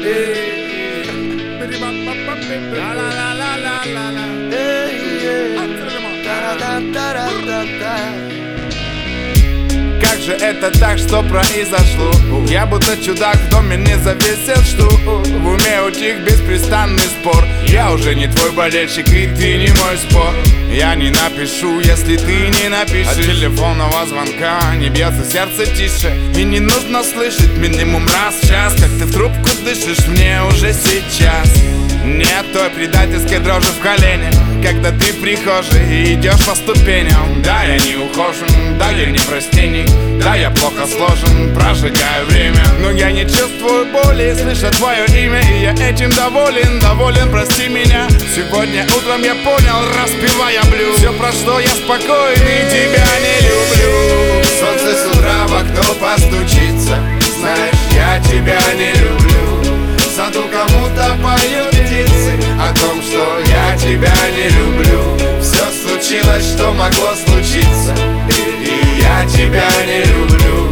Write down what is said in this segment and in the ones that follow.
Как же это так, что произошло? Я будто чудак в доме не завесил, что в уме утих беспрестанный спор. Я уже не твой болельщик, и ты не мой спор. Я не напишу, если ты не напишешь. От телефонного звонка не бьется сердце тише. И не нужно слышать минимум раз в час, как ты в трубку дышишь мне уже сейчас. Нет той предательской дрожи в колене, когда ты в прихожей и идешь по ступеням. Да, я не ухожен, да, я не простенник, да, я плохо сложен, прожигаю время. Но я не чувствую боли, слыша твое имя, и я этим доволен, прости меня. Сегодня утром я понял, распевая блюз, все прошло, я спокойный, тебя не люблю. Солнце с утра в окно постучится, знаешь, я тебя не люблю. В саду кому-то поют птицы о том, что я тебя не люблю. Все случилось, что могло случиться, и я тебя не люблю.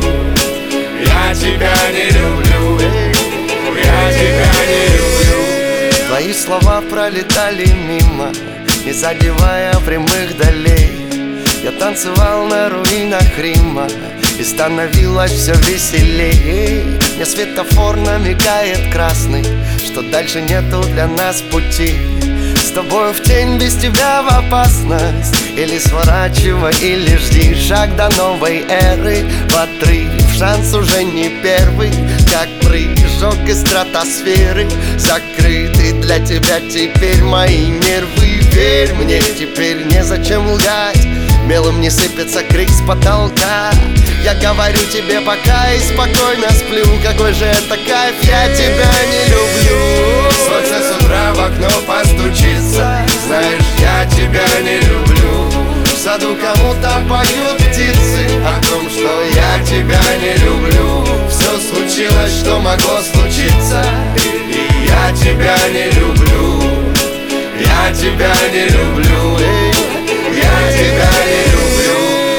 Я тебя не люблю. Я тебя не люблю. Твои слова пролетали мимо, не задевая прямых долей. Я танцевал на руинах Рима, и становилось все веселей. Мне светофор намекает красный, что дальше нету для нас пути. С тобой в тень, без тебя в опасность. Или сворачивай, или жди. Шаг до новой эры в отрыв, шанс уже не первый. Как прыжок из стратосферы, закрыты для тебя теперь мои нервы. Верь мне, теперь незачем лгать, мелом не сыпется крик с потолка. Я говорю тебе пока и спокойно сплю. Какой же это кайф, я тебя не люблю. Солнце с утра в окно постучится, знаешь, я тебя не люблю. В саду кому-то поют птицы о том, что я тебя не люблю. Все случилось, что могло случиться, и я тебя не люблю. Я тебя не люблю. Я тебя не люблю.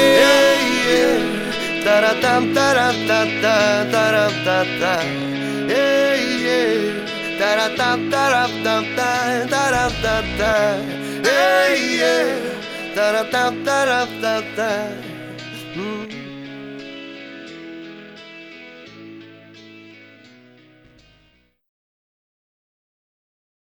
Таратам таратата таратата, таратам таратата таратата, таратам таратата.